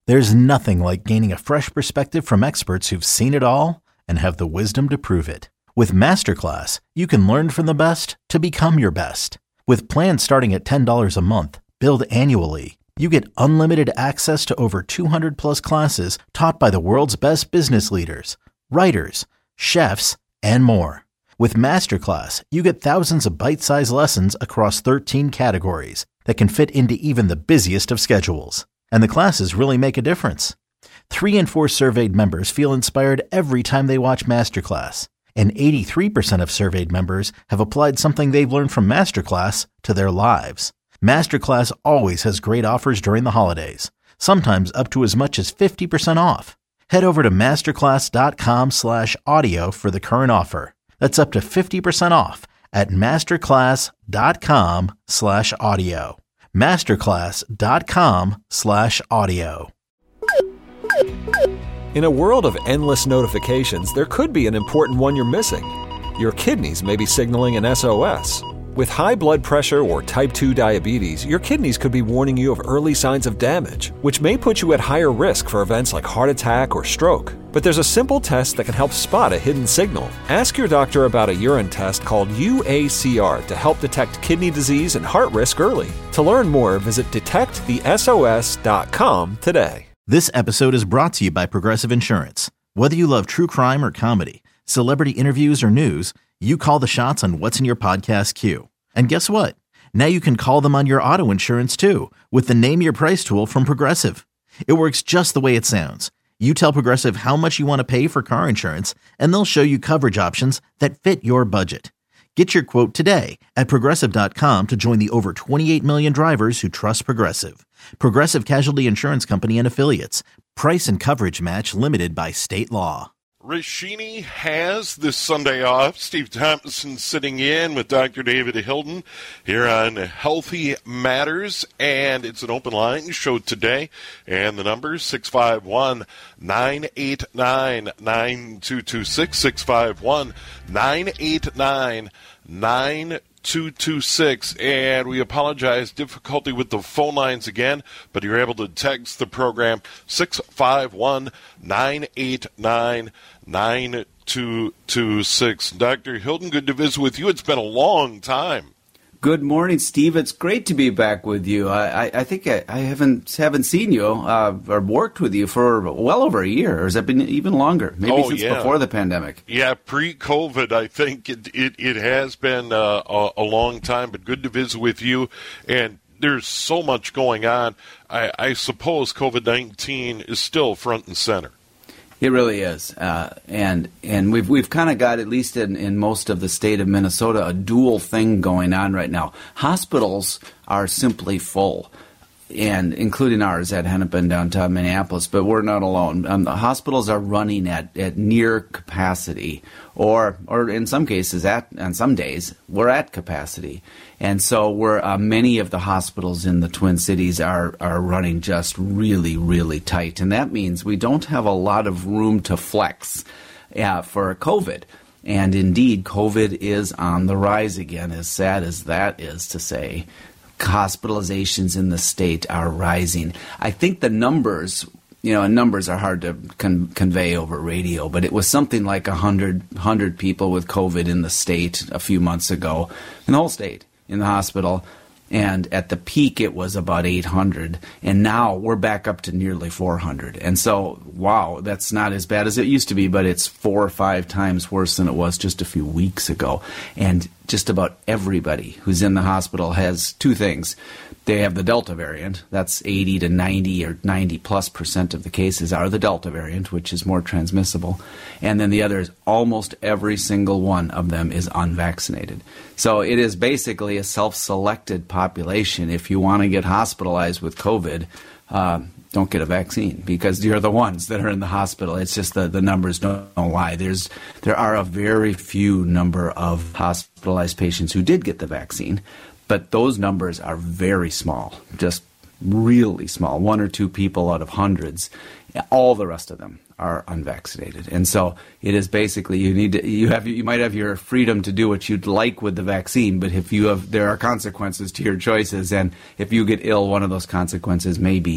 There's nothing like gaining a fresh perspective from experts who've seen it all and have the wisdom to prove it. With Masterclass, you can learn from the best to become your best. With plans starting at $10 a month, billed annually, you get unlimited access to over 200 plus classes taught by the world's best business leaders, writers, chefs, and more. With Masterclass, you get thousands of bite-sized lessons across 13 categories that can fit into even the busiest of schedules. And the classes really make a difference. 3 in 4 surveyed members feel inspired every time they watch Masterclass. And 83% of surveyed members have applied something they've learned from Masterclass to their lives. Masterclass always has great offers during the holidays, sometimes up to as much as 50% off. Head over to masterclass.com/audio for the current offer. That's up to 50% off at masterclass.com/audio. masterclass.com/audio. In a world of endless notifications, there could be an important one you're missing. Your kidneys may be signaling an SOS. With high blood pressure or type 2 diabetes, your kidneys could be warning you of early signs of damage, which may put you at higher risk for events like heart attack or stroke. But there's a simple test that can help spot a hidden signal. Ask your doctor about a urine test called UACR to help detect kidney disease and heart risk early. To learn more, visit detectthesos.com today. This episode is brought to you by Progressive Insurance. Whether you love true crime or comedy, celebrity interviews or news, you call the shots on what's in your podcast queue. And guess what? Now you can call them on your auto insurance too with the Name Your Price tool from Progressive. It works just the way it sounds. You tell Progressive how much you want to pay for car insurance, and they'll show you coverage options that fit your budget. Get your quote today at Progressive.com to join the over 28 million drivers who trust Progressive. Progressive Casualty Insurance Company and Affiliates. Price and coverage match limited by state law. Rashini has this Sunday off. Steve Thompson sitting in with Dr. David Hilden here on Healthy Matters, and it's an open line show today. And the number is 651-989-9226, 651-989-9226. And we apologize, difficulty with the phone lines again, but you're able to text the program 651-989-9226. Dr. Hilden, good to visit with you. It's been a long time. Good morning, Steve. It's great to be back with you. I think I haven't seen you or worked with you for well over a year, or has that been even longer? Maybe since before the pandemic. Yeah, pre-COVID, I think it has been a long time, but good to visit with you. And there's so much going on. I suppose COVID-19 is still front and center. It really is, and we've kind of got, at least in most of the state of Minnesota, a dual thing going on right now. Hospitals are simply full, and including ours at Hennepin downtown Minneapolis, but we're not alone. The hospitals are running at near capacity, or in some cases, on some days, we're at capacity. And so many of the hospitals in the Twin Cities are running just really, really tight. And that means we don't have a lot of room to flex for COVID. And indeed, COVID is on the rise again, as sad as that is to say. Hospitalizations in the state are rising. I think the numbers, and numbers are hard to convey over radio, but it was something like 100 people with COVID in the state a few months ago, in the whole state, in the hospital. And at the peak, it was about 800. And now we're back up to nearly 400. And so, wow, that's not as bad as it used to be, but it's 4 or 5 times worse than it was just a few weeks ago. And just about everybody who's in the hospital has two things. They have the Delta variant. That's 80 to 90 or 90+% of the cases are the Delta variant, which is more transmissible. And then the other is almost every single one of them is unvaccinated. So it is basically a self-selected population. If you want to get hospitalized with COVID, don't get a vaccine because you're the ones that are in the hospital. It's just the numbers don't lie. There are a very few number of hospitalized patients who did get the vaccine, but those numbers are very small, just really small, 1 or 2 people out of hundreds. All the rest of them are unvaccinated. And so it is basically you might have your freedom to do what you'd like with the vaccine, but there are consequences to your choices, and if you get ill, one of those consequences may be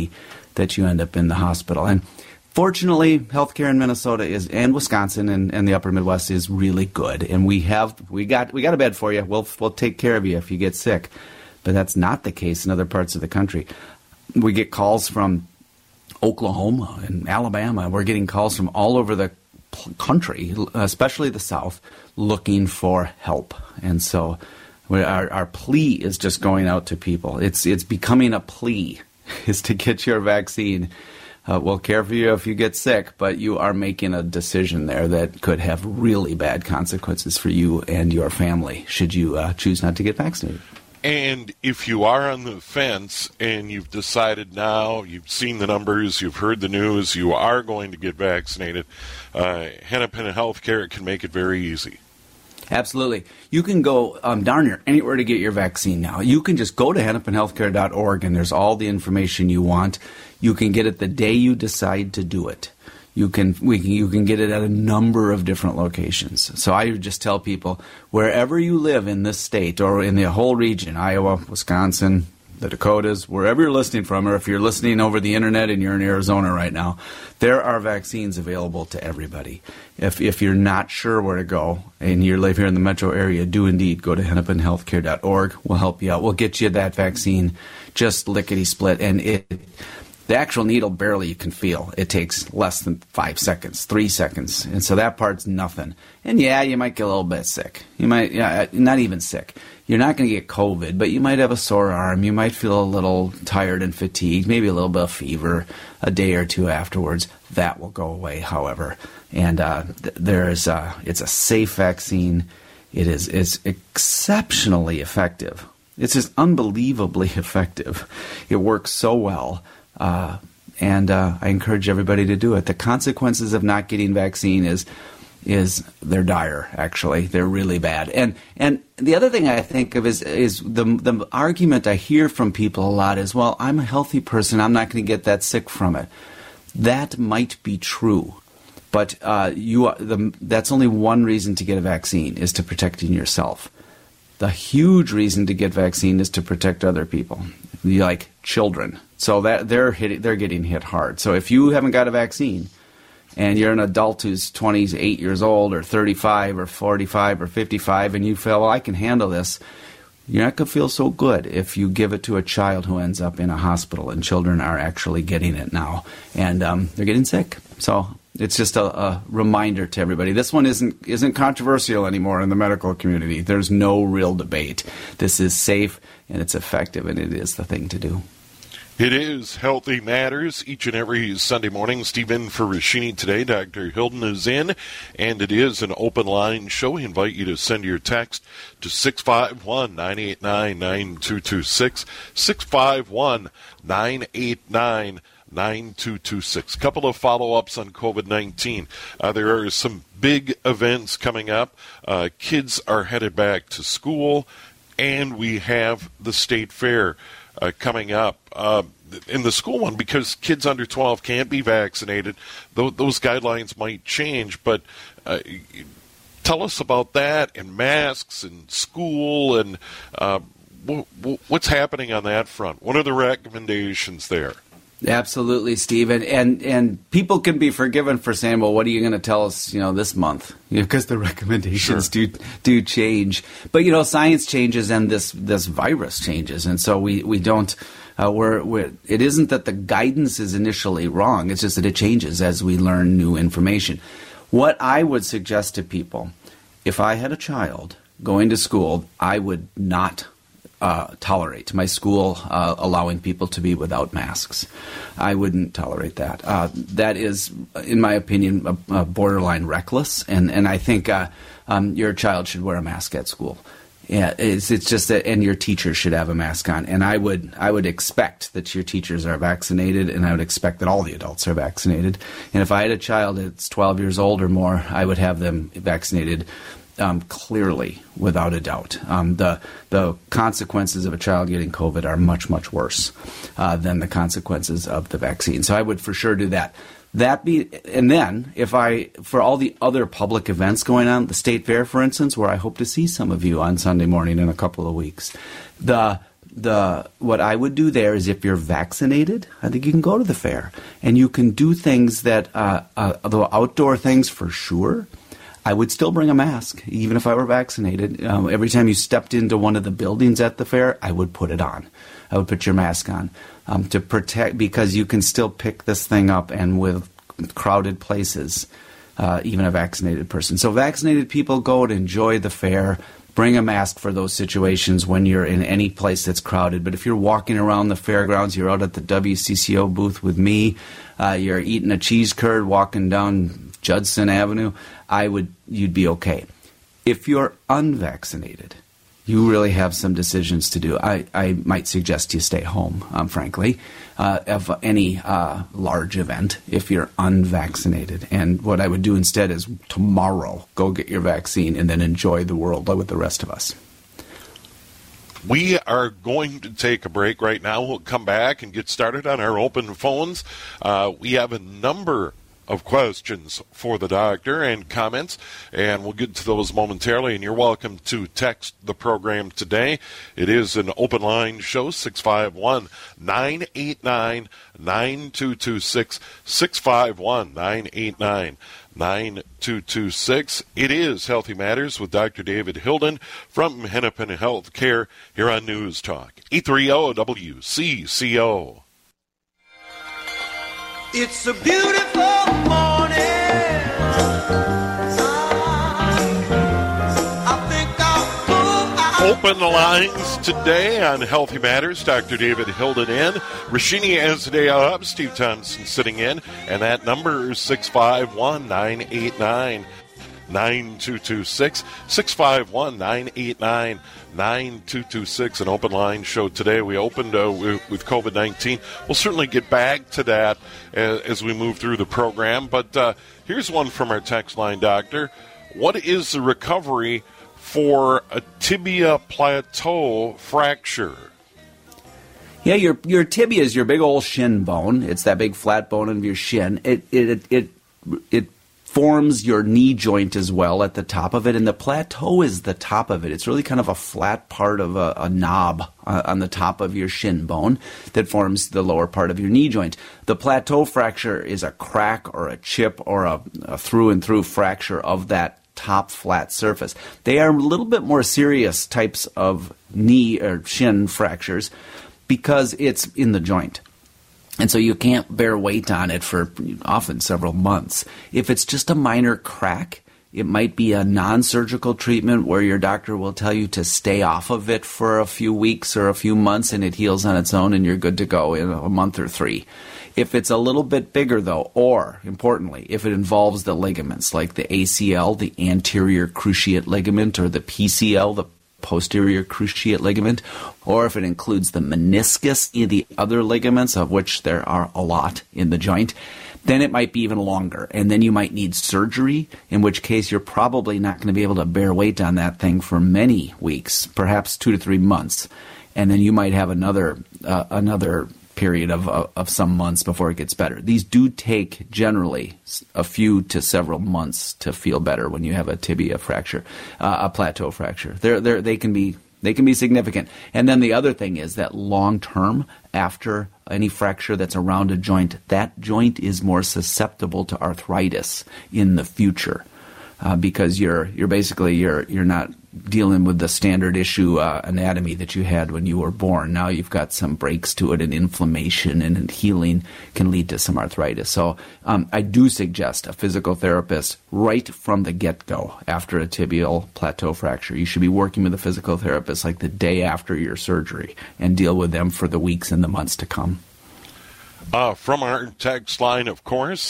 that you end up in the hospital. And fortunately, healthcare in Minnesota and Wisconsin and the upper Midwest is really good. And we got a bed for you. We'll take care of you if you get sick. But that's not the case in other parts of the country. We get calls from Oklahoma and Alabama. We're getting calls from all over the country, especially the South, looking for help. And so our plea is just going out to people. It's becoming a plea, is to get your vaccine. We'll care for you if you get sick, but you are making a decision there that could have really bad consequences for you and your family should you choose not to get vaccinated. And if you are on the fence and you've decided now, you've seen the numbers, you've heard the news, you are going to get vaccinated, Hennepin Healthcare can make it very easy. Absolutely. You can go darn near anywhere to get your vaccine now. You can just go to hennepinhealthcare.org, and there's all the information you want. You can get it the day you decide to do it. You can get it at a number of different locations. So I would just tell people, wherever you live in this state or in the whole region, Iowa, Wisconsin, the Dakotas, wherever you're listening from, or if you're listening over the internet and you're in Arizona right now, there are vaccines available to everybody. If you're not sure where to go and you live here in the metro area, do indeed go to hennepinhealthcare.org. We'll help you out. We'll get you that vaccine just lickety-split, and the actual needle barely you can feel. It takes less than 5 seconds, 3 seconds. And so that part's nothing. And yeah, you might get a little bit sick. You might, not even sick. You're not going to get COVID, but you might have a sore arm. You might feel a little tired and fatigued, maybe a little bit of fever a day or two afterwards. That will go away, however. And it's a safe vaccine. It's exceptionally effective. It's just unbelievably effective. It works so well. And I encourage everybody to do it. The consequences of not getting vaccine is they're dire, actually. They're really bad. And the other thing I think of is the argument I hear from people a lot is, well, I'm a healthy person. I'm not going to get that sick from it. That might be true. But that's only one reason to get a vaccine, is to protecting yourself. The huge reason to get vaccine is to protect other people, like children. So that they're getting hit hard. So if you haven't got a vaccine and you're an adult who's 28 years old or 35 or 45 or 55 and you feel, well, I can handle this, you're not going to feel so good if you give it to a child who ends up in a hospital, and children are actually getting it now, and they're getting sick. So it's just a reminder to everybody. This one isn't controversial anymore in the medical community. There's no real debate. This is safe and it's effective, and it is the thing to do. It is Healthy Matters each and every Sunday morning. Steve in for Rashini today. Dr. Hilden is in, and it is an open line show. We invite you to send your text to 651-989-9226, 651-989-9226. A couple of follow-ups on COVID-19. There are some big events coming up. Kids are headed back to school, and we have the state fair coming up. In the school one, because kids under 12 can't be vaccinated, those guidelines might change, but tell us about that, and masks and school, and what's happening on that front. What are the recommendations there? Absolutely, Steve. And people can be forgiven for saying, well, what are you going to tell us, this month? Because the recommendations do change. But, science changes and this virus changes. And so we don't, it isn't that the guidance is initially wrong. It's just that it changes as we learn new information. What I would suggest to people, if I had a child going to school, I would not tolerate my school allowing people to be without masks. I wouldn't tolerate that. That is, in my opinion, borderline reckless, and I think your child should wear a mask at school. Yeah, it's just that, and your teachers should have a mask on. And I would expect that your teachers are vaccinated, and I would expect that all the adults are vaccinated. And if I had a child that's 12 years old or more, I would have them vaccinated. Clearly, without a doubt. The consequences of a child getting COVID are much, much worse than the consequences of the vaccine. So I would for sure do that. And then, for all the other public events going on, the state fair, for instance, where I hope to see some of you on Sunday morning in a couple of weeks, what I would do there is if you're vaccinated, I think you can go to the fair. And you can do things that, the outdoor things for sure. I would still bring a mask, even if I were vaccinated. Every time you stepped into one of the buildings at the fair, I would put it on. I would put your mask on to protect, because you can still pick this thing up, and with crowded places, even a vaccinated person. So vaccinated people go and enjoy the fair. Bring a mask for those situations when you're in any place that's crowded. But if you're walking around the fairgrounds, you're out at the WCCO booth with me, you're eating a cheese curd, walking down Judson Avenue, you'd be okay. If you're unvaccinated, you really have some decisions to do. I might suggest you stay home, frankly, of any large event if you're unvaccinated. And what I would do instead is tomorrow go get your vaccine and then enjoy the world with the rest of us. We are going to take a break right now. We'll come back and get started on our open phones. We have a number of questions for the doctor and comments, and we'll get to those momentarily. And you're welcome to text the program today. It is an open line show, 651-989-9226, 651-989-9226. It is Healthy Matters with Dr. David Hilden from Hennepin Healthcare here on News Talk 830 WCCO. It's a beautiful morning. I think I'll open the lines today on Healthy Matters. Dr. David Hilden in. Rashini has the day off. Steve Thompson sitting in. And that number is 651-989-9226. 651-989-9226. An open line show today. We opened with COVID-19. We'll certainly get back to that as we move through the program. But here's one from our text line, Doctor. What is the recovery for a tibia plateau fracture? Yeah, your tibia is your big old shin bone. It's that big flat bone of your shin. It forms your knee joint as well at the top of it, and the plateau is the top of it. It's really kind of a flat part of a knob on the top of your shin bone that forms the lower part of your knee joint. The plateau fracture is a crack or a chip or a through and through fracture of that top flat surface. They are a little bit more serious types of knee or shin fractures because it's in the joint. And so you can't bear weight on it for often several months. If it's just a minor crack, it might be a non-surgical treatment where your doctor will tell you to stay off of it for a few weeks or a few months, and it heals on its own and you're good to go in a month or 3. If it's a little bit bigger, though, or, importantly, if it involves the ligaments like the ACL, the anterior cruciate ligament, or the PCL, the posterior cruciate ligament, or if it includes the meniscus, the other ligaments, of which there are a lot in the joint, then it might be even longer. And then you might need surgery, in which case you're probably not going to be able to bear weight on that thing for many weeks, perhaps 2 to 3 months. And then you might have another period of some months before it gets better. These do take generally a few to several months to feel better when you have a tibia fracture, a plateau fracture. They can be significant. And then the other thing is that long term, after any fracture that's around a joint, that joint is more susceptible to arthritis in the future. Because you're not dealing with the standard issue anatomy that you had when you were born. Now you've got some breaks to it, and inflammation and healing can lead to some arthritis. So I do suggest a physical therapist right from the get-go after a tibial plateau fracture. You should be working with a physical therapist like the day after your surgery and deal with them for the weeks and the months to come. From our text line, of course,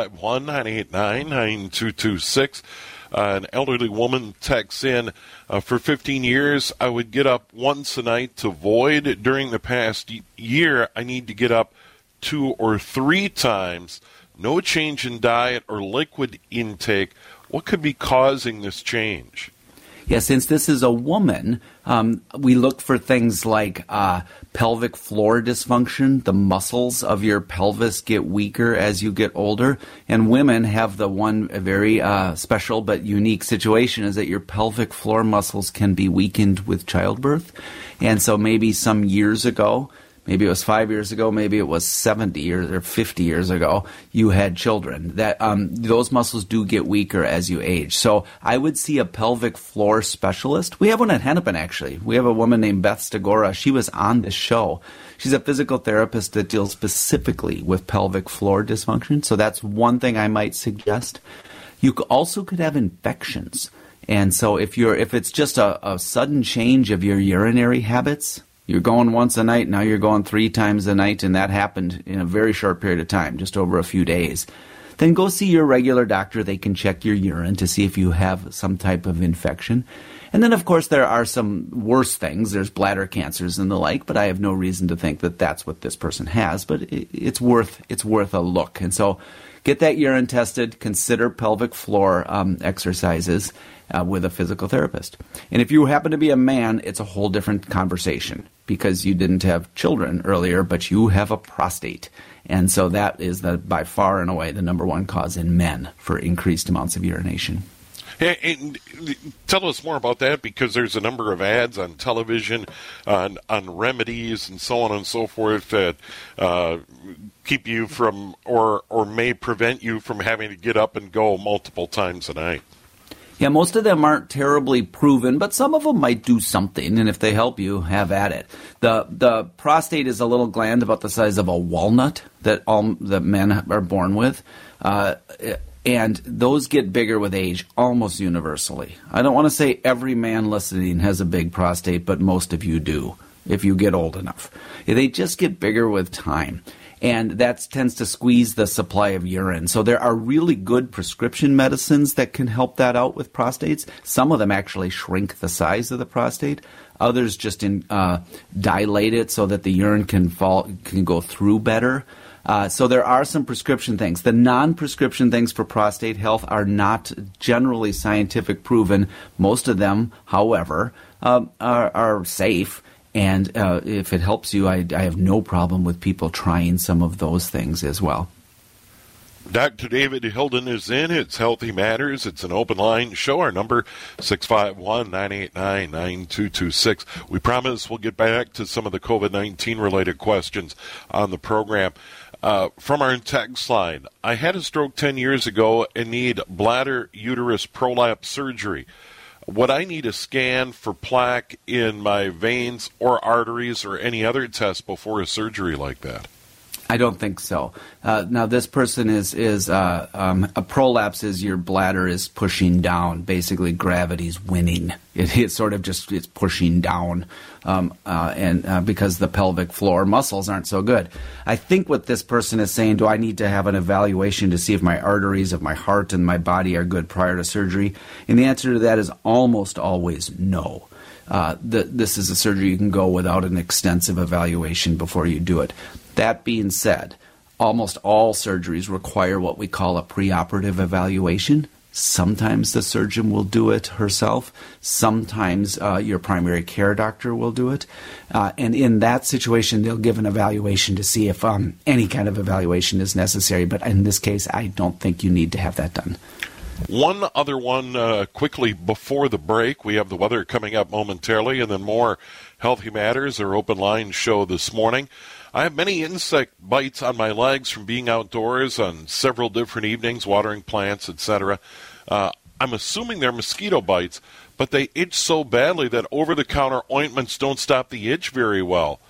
651-989-9226. An elderly woman texts in, for 15 years, I would get up once a night to void. During the past year, I need to get up 2 or 3 times. No change in diet or liquid intake. What could be causing this change? Yeah, since this is a woman, we look for things like pelvic floor dysfunction. The muscles of your pelvis get weaker as you get older. And women have the one very special but unique situation is that your pelvic floor muscles can be weakened with childbirth. And so maybe some years ago, maybe it was 5 years ago, maybe it was 70 years or 50 years ago, you had children. That those muscles do get weaker as you age. So I would see a pelvic floor specialist. We have one at Hennepin, actually. We have a woman named Beth Stagora. She was on this show. She's a physical therapist that deals specifically with pelvic floor dysfunction. So that's one thing I might suggest. You also could have infections. And so if it's just a sudden change of your urinary habits, you're going once a night, now you're going 3 times a night, and that happened in a very short period of time, just over a few days. Then go see your regular doctor. They can check your urine to see if you have some type of infection. And then, of course, there are some worse things. There's bladder cancers and the like, but I have no reason to think that that's what this person has. But it's worth a look. And so get that urine tested. Consider pelvic floor exercises with a physical therapist. And if you happen to be a man, it's a whole different conversation because you didn't have children earlier, but you have a prostate. And so that is by far and away the number one cause in men for increased amounts of urination. And tell us more about that, because there's a number of ads on television on remedies and so on and so forth that keep you from or may prevent you from having to get up and go multiple times a night. Yeah, most of them aren't terribly proven, but some of them might do something, and if they help you, have at it. The prostate is a little gland about the size of a walnut that men are born with, and those get bigger with age almost universally. I don't want to say every man listening has a big prostate, but most of you do if you get old enough. They just get bigger with time. And that tends to squeeze the supply of urine. So there are really good prescription medicines that can help that out with prostates. Some of them actually shrink the size of the prostate. Others just dilate it so that the urine can go through better. So there are some prescription things. The non-prescription things for prostate health are not generally scientific proven. Most of them, however, are safe. And if it helps you, I have no problem with people trying some of those things as well. Dr. David Hilden is in. It's Healthy Matters. It's an open line show. Our number, 651-989-9226. We promise we'll get back to some of the COVID-19 related questions on the program. From our text line, I had a stroke 10 years ago and need bladder uterus prolapse surgery. Would I need a scan for plaque in my veins or arteries or any other test before a surgery like that? I don't think so. Now, this person is a prolapse is your bladder is pushing down. Basically, gravity's winning. It's sort of just it's pushing down, and because the pelvic floor muscles aren't so good. I think what this person is saying: do I need to have an evaluation to see if my arteries of my heart and my body are good prior to surgery? And the answer to that is almost always no. This is a surgery you can go without an extensive evaluation before you do it. That being said, almost all surgeries require what we call a preoperative evaluation. Sometimes the surgeon will do it herself. Sometimes your primary care doctor will do it. And in that situation, they'll give an evaluation to see if any kind of evaluation is necessary. But in this case, I don't think you need to have that done. One other one quickly before the break. We have the weather coming up momentarily, and then more Healthy Matters, our open line show this morning. I have many insect bites on my legs from being outdoors on several different evenings, watering plants, etc. I'm assuming they're mosquito bites, but they itch so badly that over-the-counter ointments don't stop the itch very well.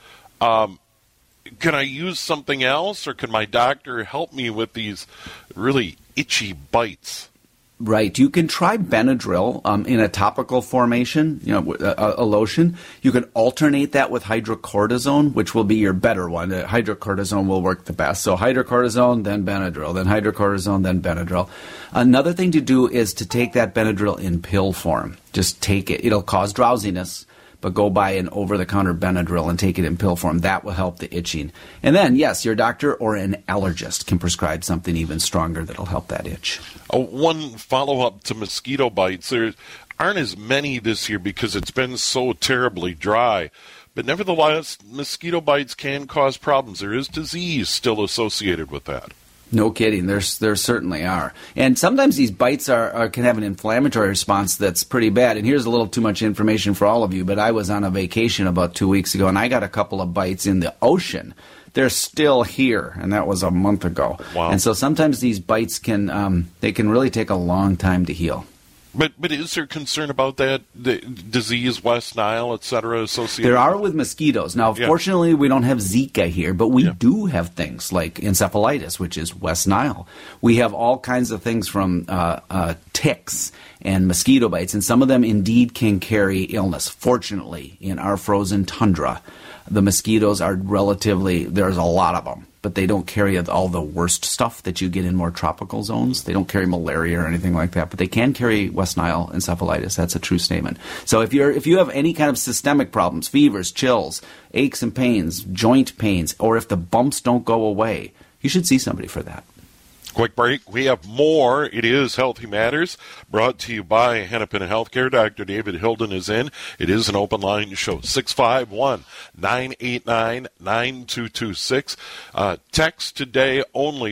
Can I use something else, or can my doctor help me with these really itchy bites? Right. You can try Benadryl in a topical formation, a lotion. You can alternate that with hydrocortisone, which will be your better one. Hydrocortisone will work the best. So hydrocortisone, then Benadryl, then hydrocortisone, then Benadryl. Another thing to do is to take that Benadryl in pill form. Just take it. It'll cause drowsiness, but go buy an over-the-counter Benadryl and take it in pill form. That will help the itching. And then, yes, your doctor or an allergist can prescribe something even stronger that'll help that itch. One follow-up to mosquito bites. aren't as many this year because it's been so terribly dry. But nevertheless, mosquito bites can cause problems. There is disease still associated with that. No kidding. There certainly are. And sometimes these bites can have an inflammatory response that's pretty bad. And here's a little too much information for all of you, but I was on a vacation about 2 weeks ago, and I got a couple of bites in the ocean. They're still here, and that was a month ago. Wow. And so sometimes these bites can really take a long time to heal. But is there concern about that, the disease, West Nile, et cetera, associated? There are with mosquitoes. Now, fortunately, we don't have Zika here, but we do have things like encephalitis, which is West Nile. We have all kinds of things from ticks and mosquito bites, and some of them indeed can carry illness. Fortunately, in our frozen tundra, the mosquitoes are there's a lot of them, but they don't carry all the worst stuff that you get in more tropical zones. They don't carry malaria or anything like that, but they can carry West Nile encephalitis. That's a true statement. So if you have any kind of systemic problems, fevers, chills, aches and pains, joint pains, or if the bumps don't go away, you should see somebody for that. Quick break. We have more. It is Healthy Matters, brought to you by Hennepin Healthcare. Dr. David Hilden is in. It is an open line show. 651-989-9226. Text today only,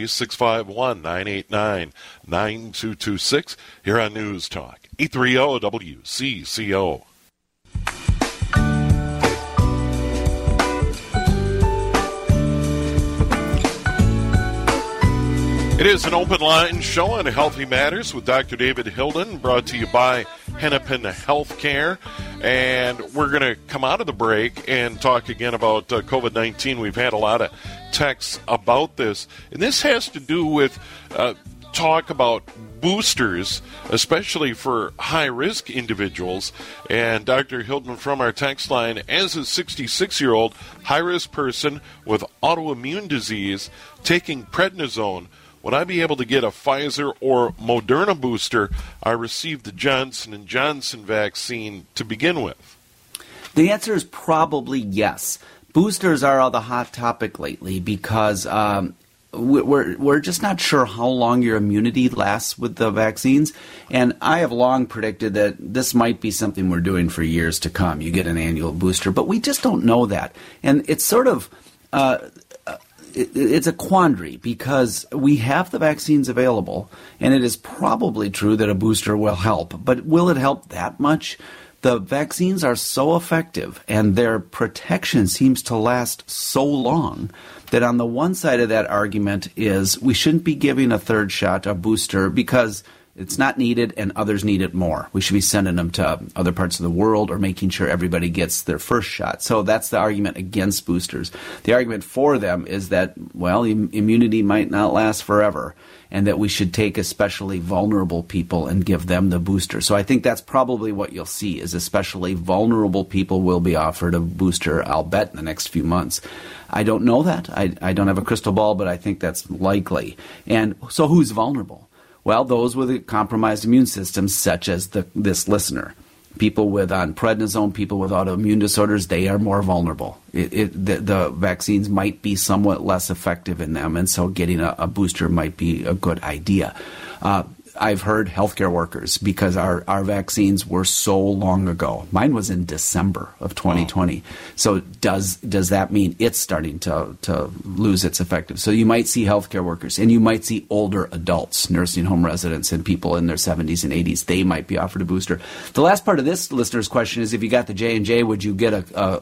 651-989-9226. Here on News Talk, 830 WCCO. It is an open line show on Healthy Matters with Dr. David Hilden, brought to you by Hennepin Healthcare. And we're going to come out of the break and talk again about COVID-19. We've had a lot of texts about this. And this has to do with talk about boosters, especially for high-risk individuals. And Dr. Hilden from our text line, as a 66-year-old high-risk person with autoimmune disease taking prednisone, would I be able to get a Pfizer or Moderna booster? I received the Johnson & Johnson vaccine to begin with. The answer is probably yes. Boosters are the hot topic lately because we're just not sure how long your immunity lasts with the vaccines. And I have long predicted that this might be something we're doing for years to come. You get an annual booster, but we just don't know that. And it's sort of... It's a quandary because we have the vaccines available, and it is probably true that a booster will help. But will it help that much? The vaccines are so effective, and their protection seems to last so long that on the one side of that argument is we shouldn't be giving a third shot, a booster, because it's not needed and others need it more. We should be sending them to other parts of the world or making sure everybody gets their first shot. So that's the argument against boosters. The argument for them is that, well, immunity might not last forever and that we should take especially vulnerable people and give them the booster. So I think that's probably what you'll see is especially vulnerable people will be offered a booster, I'll bet, in the next few months. I don't know that. I don't have a crystal ball, but I think that's likely. And so who's vulnerable? Well, those with a compromised immune system, such as this listener. People on prednisone, people with autoimmune disorders, they are more vulnerable. The vaccines might be somewhat less effective in them, and so getting a booster might be a good idea. I've heard healthcare workers, because our vaccines were so long ago. Mine was in December of 2020. Wow. So does that mean it's starting to lose its effectiveness? So you might see healthcare workers, and you might see older adults, nursing home residents, and people in their 70s and 80s. They might be offered a booster. The last part of this listener's question is, if you got the J&J, would you get a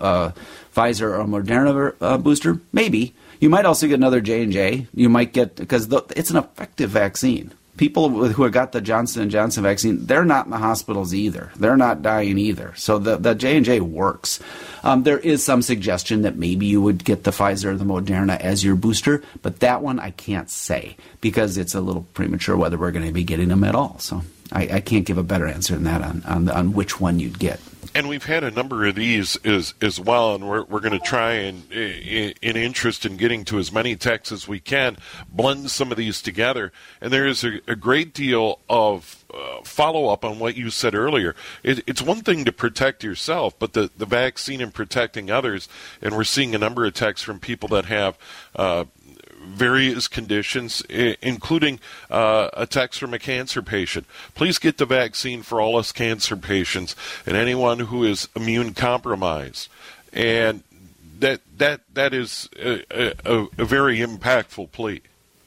Pfizer or Moderna booster? Maybe. You might also get another J&J. You might get, because it's an effective vaccine. People who have got the Johnson & Johnson vaccine, they're not in the hospitals either. They're not dying either. So the J&J works. There is some suggestion that maybe you would get the Pfizer or the Moderna as your booster, but that one I can't say because it's a little premature whether we're going to be getting them at all. So I can't give a better answer than that on which one you'd get. And we've had a number of these as well, and we're going to try and, in interest in getting to as many texts as we can, blend some of these together. And there is a great deal of follow-up on what you said earlier. It's one thing to protect yourself, but the vaccine and protecting others, and we're seeing a number of texts from people that have various conditions, including a text from a cancer patient. Please get the vaccine for all us cancer patients and anyone who is immune compromised. And that is a very impactful plea.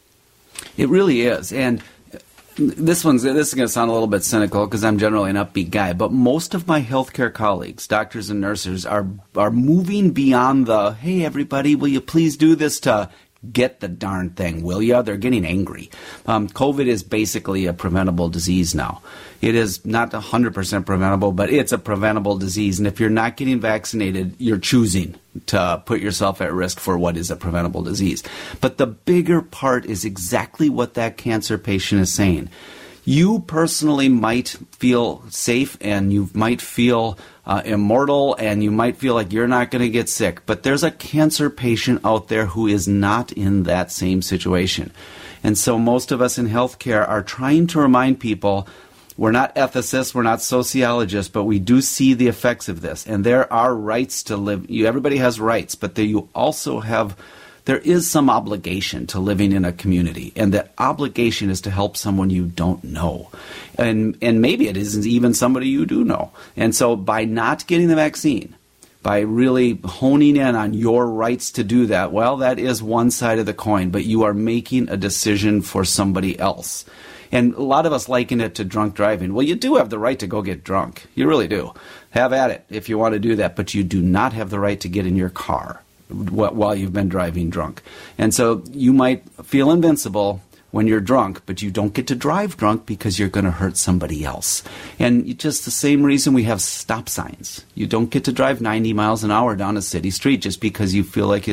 It really is. And this is going to sound a little bit cynical because I'm generally an upbeat guy, but most of my healthcare colleagues, doctors and nurses, are moving beyond the, hey, everybody, will you please do this, to get the darn thing, will ya? They're getting angry. COVID is basically a preventable disease now. It is not 100% preventable, but it's a preventable disease. And if you're not getting vaccinated, you're choosing to put yourself at risk for what is a preventable disease. But the bigger part is exactly what that cancer patient is saying. You personally might feel safe and you might feel immortal and you might feel like you're not going to get sick. But there's a cancer patient out there who is not in that same situation. And so most of us in healthcare are trying to remind people, we're not ethicists, we're not sociologists, but we do see the effects of this. And there are rights to live. Everybody has rights, but you also have... There is some obligation to living in a community, and that obligation is to help someone you don't know. And maybe it isn't even somebody you do know. And so by not getting the vaccine, by really honing in on your rights to do that, well, that is one side of the coin, but you are making a decision for somebody else. And a lot of us liken it to drunk driving. Well, you do have the right to go get drunk. You really do. Have at it if you want to do that, but you do not have the right to get in your car while you've been driving drunk. And so you might feel invincible when you're drunk, but you don't get to drive drunk because you're going to hurt somebody else. And just the same reason we have stop signs. You don't get to drive 90 miles an hour down a city street just because you feel like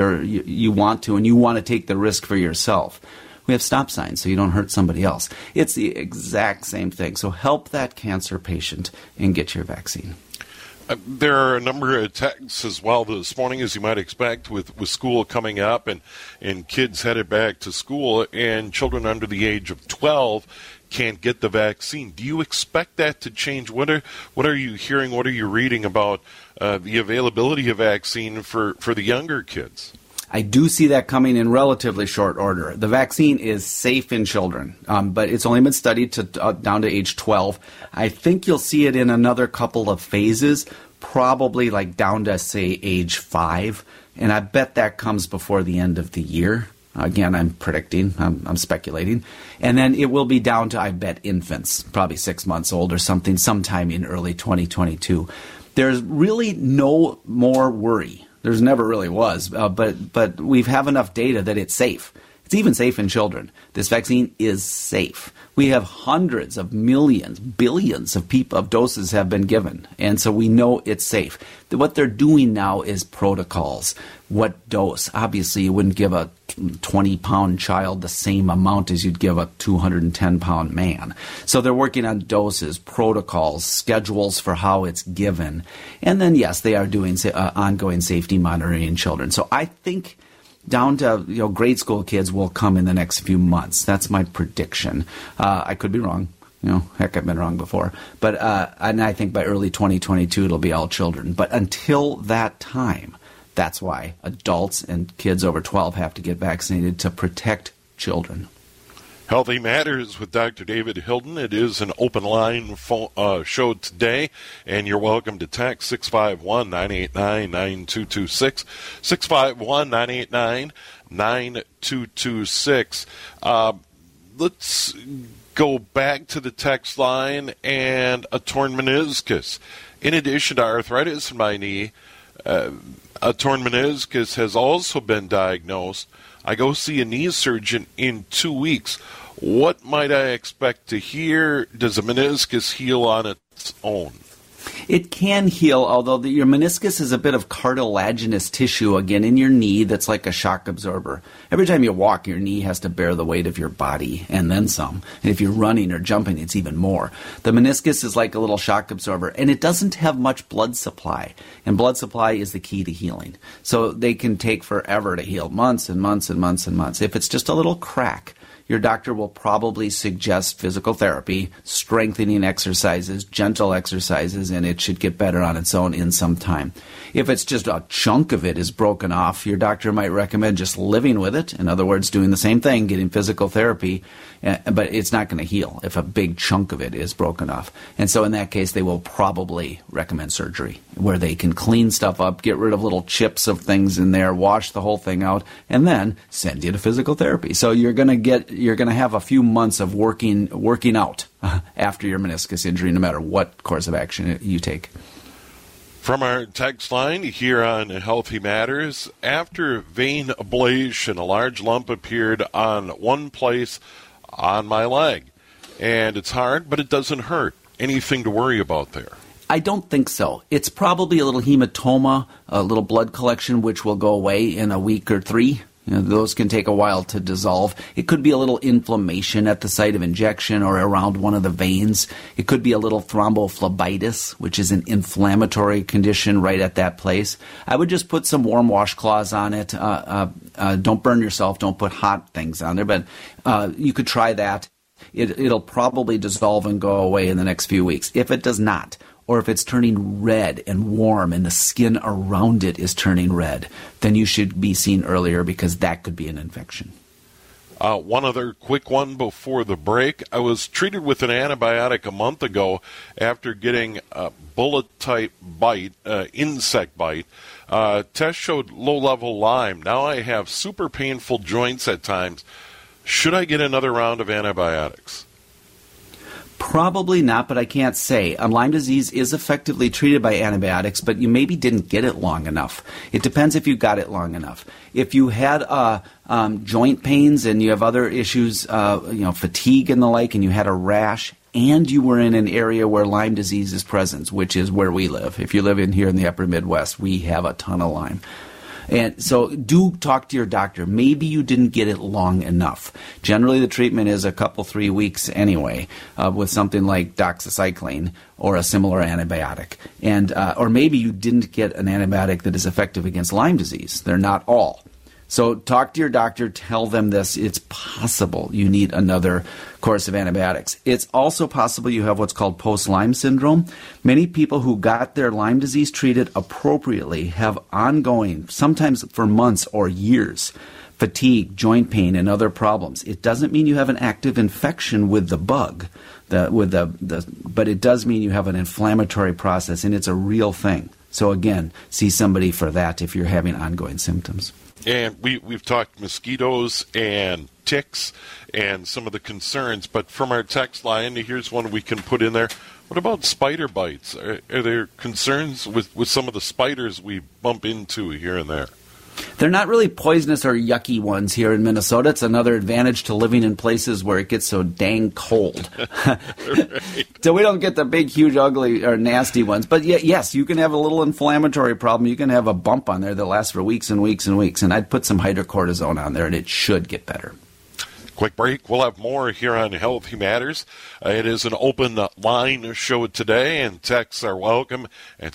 you want to and you want to take the risk for yourself. We have stop signs so you don't hurt somebody else. It's the exact same thing. So help that cancer patient and get your vaccine. There are a number of texts as well this morning, as you might expect, with school coming up and kids headed back to school, and children under the age of 12 can't get the vaccine. Do you expect that to change? What are you hearing? What are you reading about the availability of vaccine for the younger kids? I do see that coming in relatively short order. The vaccine is safe in children, but it's only been studied to down to age 12. I think you'll see it in another couple of phases, probably like down to, say, age 5. And I bet that comes before the end of the year. Again, I'm predicting, I'm speculating. And then it will be down to, I bet, infants, probably 6 months old or something, sometime in early 2022. There's really no more worry. There's never really was, but we have enough data that it's safe. It's even safe in children. This vaccine is safe. We have hundreds of millions, billions of doses have been given, and so we know it's safe. What they're doing now is protocols. What dose? Obviously, you wouldn't give a 20-pound child the same amount as you'd give a 210-pound man. So they're working on doses, protocols, schedules for how it's given. And then, yes, they are doing ongoing safety monitoring in children. So I think down to grade school kids will come in the next few months. That's my prediction. I could be wrong. Heck, I've been wrong before. But and I think by early 2022 it'll be all children. But until that time, that's why adults and kids over 12 have to get vaccinated to protect children. Healthy Matters with Dr. David Hilden. It is an open line show today, and you're welcome to text 651-989-9226, 651-989-9226. Let's go back to the text line and a torn meniscus. In addition to arthritis in my knee, a torn meniscus has also been diagnosed. I go see a knee surgeon in 2 weeks. What might I expect to hear? Does a meniscus heal on its own? It can heal, although your meniscus is a bit of cartilaginous tissue, again, in your knee that's like a shock absorber. Every time you walk, your knee has to bear the weight of your body, and then some. And if you're running or jumping, it's even more. The meniscus is like a little shock absorber, and it doesn't have much blood supply. And blood supply is the key to healing. So they can take forever to heal, months and months and months and months. If it's just a little crack, your doctor will probably suggest physical therapy, strengthening exercises, gentle exercises, and it should get better on its own in some time. If it's just a chunk of it is broken off, your doctor might recommend just living with it. In other words, doing the same thing, getting physical therapy, but it's not going to heal if a big chunk of it is broken off. And so in that case, they will probably recommend surgery, where they can clean stuff up, get rid of little chips of things in there, wash the whole thing out, and then send you to physical therapy. So you're going to have a few months of working out after your meniscus injury, no matter what course of action you take. From our text line here on Healthy Matters, after vein ablation, a large lump appeared on one place on my leg. And it's hard, but it doesn't hurt. Anything to worry about there? I don't think so. It's probably a little hematoma, a little blood collection, which will go away in a week or 3. Those can take a while to dissolve. It could be a little inflammation at the site of injection or around one of the veins. It could be a little thrombophlebitis, which is an inflammatory condition right at that place. I would just put some warm washcloths on it. Don't burn yourself. Don't put hot things on there. But you could try that. It'll probably dissolve and go away in the next few weeks. If it does not, or if it's turning red and warm and the skin around it is turning red, then you should be seen earlier because that could be an infection. One other quick one before the break. I was treated with an antibiotic a month ago after getting a bullet-type bite, insect bite. Test showed low-level Lyme. Now I have super painful joints at times. Should I get another round of antibiotics? Probably not, but I can't say. Lyme disease is effectively treated by antibiotics, but you maybe didn't get it long enough. It depends if you got it long enough. If you had joint pains and you have other issues, fatigue and the like, and you had a rash, and you were in an area where Lyme disease is present, which is where we live. If you live in here in the upper Midwest, we have a ton of Lyme. And so do talk to your doctor. Maybe you didn't get it long enough. Generally, the treatment is a couple, 3 weeks anyway, with something like doxycycline or a similar antibiotic. And or maybe you didn't get an antibiotic that is effective against Lyme disease. They're not all. So talk to your doctor, tell them this. It's possible you need another course of antibiotics. It's also possible you have what's called post-Lyme syndrome. Many people who got their Lyme disease treated appropriately have ongoing, sometimes for months or years, fatigue, joint pain, and other problems. It doesn't mean you have an active infection with the bug, but it does mean you have an inflammatory process, and it's a real thing. So again, see somebody for that if you're having ongoing symptoms. And we've talked mosquitoes and ticks and some of the concerns, but from our text line, here's one we can put in there. What about spider bites? Are there concerns with some of the spiders we bump into here and there? They're not really poisonous or yucky ones here in Minnesota. It's another advantage to living in places where it gets so dang cold. Right. So we don't get the big, huge, ugly, or nasty ones. But yes, you can have a little inflammatory problem. You can have a bump on there that lasts for weeks and weeks and weeks. And I'd put some hydrocortisone on there, and it should get better. Quick break. We'll have more here on Healthy Matters. It is an open line show today, and texts are welcome at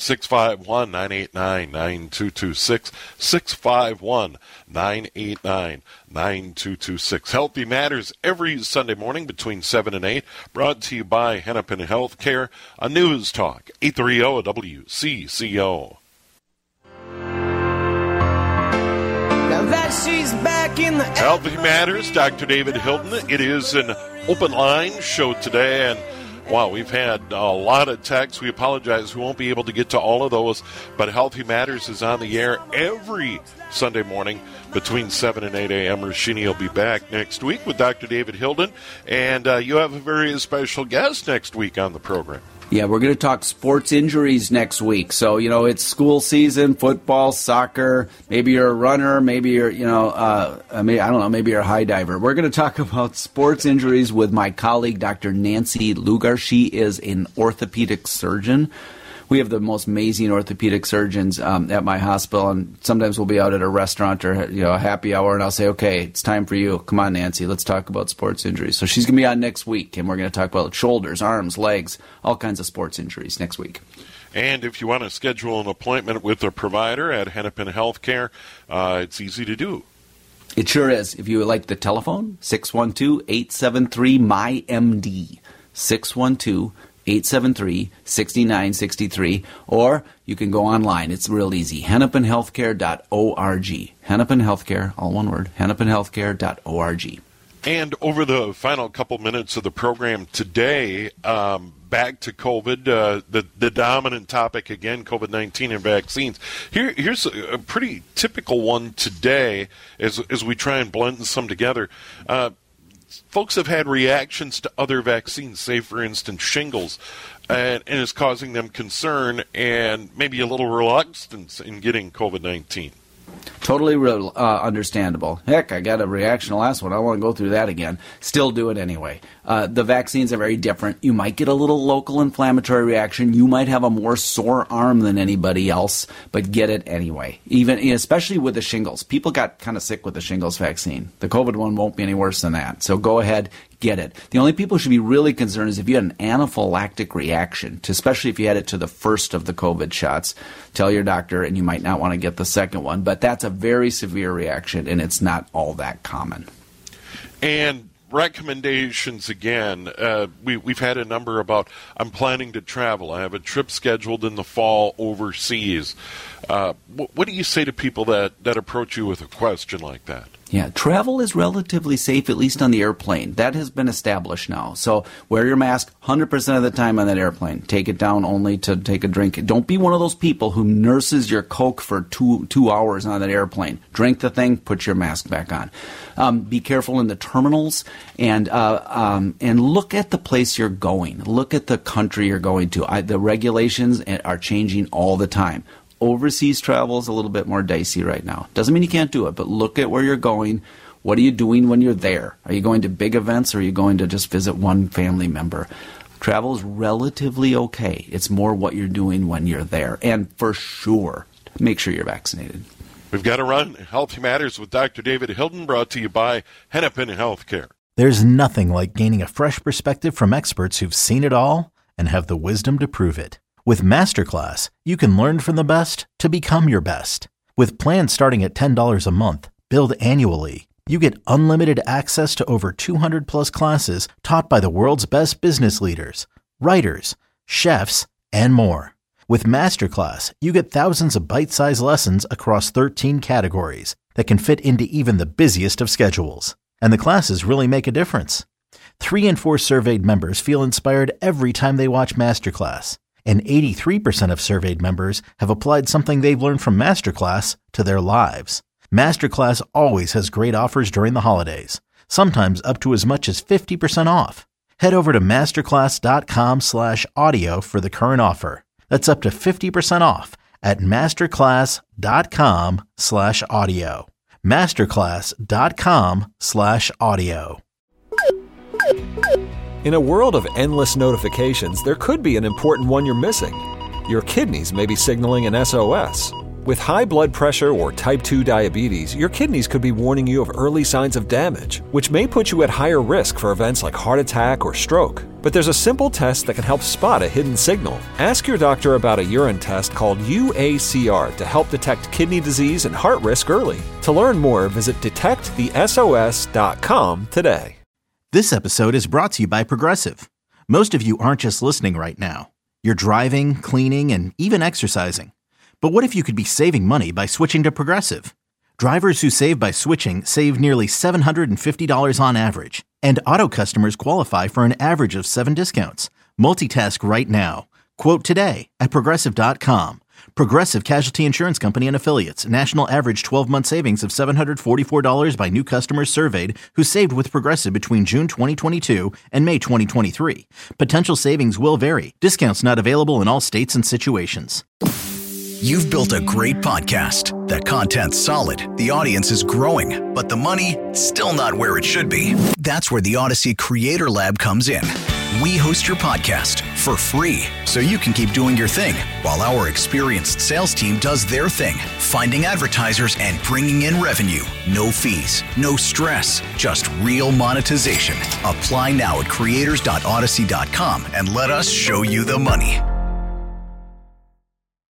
651-989-9226, 651-989-9226. Healthy Matters every Sunday morning between 7 and 8, brought to you by Hennepin Healthcare, a News Talk, 830 WCCO. That she's back in the Healthy Matters, Dr. David Hilton. It is an open line show today, and wow, we've had a lot of texts. We apologize. We won't be able to get to all of those, but Healthy Matters is on the air every Sunday morning between 7 and 8 a.m. Rashini will be back next week with Dr. David Hilton, and you have a very special guest next week on the program. Yeah, we're going to talk sports injuries next week. So, it's school season, football, soccer. Maybe you're a runner. Maybe you're, maybe you're a high diver. We're going to talk about sports injuries with my colleague, Dr. Nancy Lugar. She is an orthopedic surgeon. We have the most amazing orthopedic surgeons at my hospital, and sometimes we'll be out at a restaurant or a happy hour, and I'll say, okay, it's time for you. Come on, Nancy, let's talk about sports injuries. So she's going to be on next week, and we're going to talk about shoulders, arms, legs, all kinds of sports injuries next week. And if you want to schedule an appointment with a provider at Hennepin Healthcare, it's easy to do. It sure is. If you would like the telephone, 612-873-MyMD, 612-873-6963, or you can go online. It's real easy, hennepinhealthcare.org. Hennepin Healthcare, all one word, hennepinhealthcare.org. And over the final couple minutes of the program today, back to COVID, the dominant topic again, COVID-19 and vaccines. Here's a pretty typical one today as we try and blend some together. Folks have had reactions to other vaccines, say, for instance, shingles, and it's causing them concern and maybe a little reluctance in getting COVID-19. Totally understandable. Heck, I got a reaction to the last one. I don't want to go through that again. Still do it anyway. The vaccines are very different. You might get a little local inflammatory reaction. You might have a more sore arm than anybody else, but get it anyway. Especially with the shingles. People got kind of sick with the shingles vaccine. The COVID one won't be any worse than that. So go ahead, get it. The only people who should be really concerned is if you had an anaphylactic reaction, especially if you had it to the first of the COVID shots. Tell your doctor, and you might not want to get the second one. But that's a very severe reaction, and it's not all that common. And recommendations again, we've had a number about, I'm planning to travel. I have a trip scheduled in the fall overseas. What do you say to people that approach you with a question like that? Yeah, travel is relatively safe, at least on the airplane. That has been established now. So wear your mask 100% of the time on that airplane. Take it down only to take a drink. Don't be one of those people who nurses your Coke for two hours on that airplane. Drink the thing, put your mask back on. Be careful in the terminals and look at the place you're going. Look at the country you're going to. The regulations are changing all the time. Overseas travel is a little bit more dicey right now. Doesn't mean you can't do it, but look at where you're going. What are you doing when you're there? Are you going to big events, or are you going to just visit one family member? Travel is relatively okay. It's more what you're doing when you're there. And for sure, make sure you're vaccinated. We've got to run Healthy Matters with Dr. David Hilden, brought to you by Hennepin Healthcare. There's nothing like gaining a fresh perspective from experts who've seen it all and have the wisdom to prove it. With Masterclass, you can learn from the best to become your best. With plans starting at $10 a month, billed annually, you get unlimited access to over 200 plus classes taught by the world's best business leaders, writers, chefs, and more. With Masterclass, you get thousands of bite-sized lessons across 13 categories that can fit into even the busiest of schedules. And the classes really make a difference. 3 in 4 surveyed members feel inspired every time they watch Masterclass. And 83% of surveyed members have applied something they've learned from Masterclass to their lives. Masterclass always has great offers during the holidays, sometimes up to as much as 50% off. Head over to masterclass.com/audio for the current offer. That's up to 50% off at masterclass.com/audio. masterclass.com/audio. In a world of endless notifications, there could be an important one you're missing. Your kidneys may be signaling an SOS. With high blood pressure or type 2 diabetes, your kidneys could be warning you of early signs of damage, which may put you at higher risk for events like heart attack or stroke. But there's a simple test that can help spot a hidden signal. Ask your doctor about a urine test called UACR to help detect kidney disease and heart risk early. To learn more, visit detectthesos.com today. This episode is brought to you by Progressive. Most of you aren't just listening right now. You're driving, cleaning, and even exercising. But what if you could be saving money by switching to Progressive? Drivers who save by switching save nearly $750 on average. And auto customers qualify for an average of 7 discounts. Multitask right now. Quote today at Progressive.com. Progressive Casualty Insurance Company and Affiliates. National average 12-month savings of $744 by new customers surveyed who saved with Progressive between June 2022 and May 2023. Potential savings will vary. Discounts not available in all states and situations. You've built a great podcast. The content's solid, the audience is growing, but the money, still not where it should be. That's where the Odyssey Creator Lab comes in. We host your podcast for free so you can keep doing your thing while our experienced sales team does their thing, finding advertisers and bringing in revenue. No fees, no stress, just real monetization. Apply now at creators.odyssey.com and let us show you the money.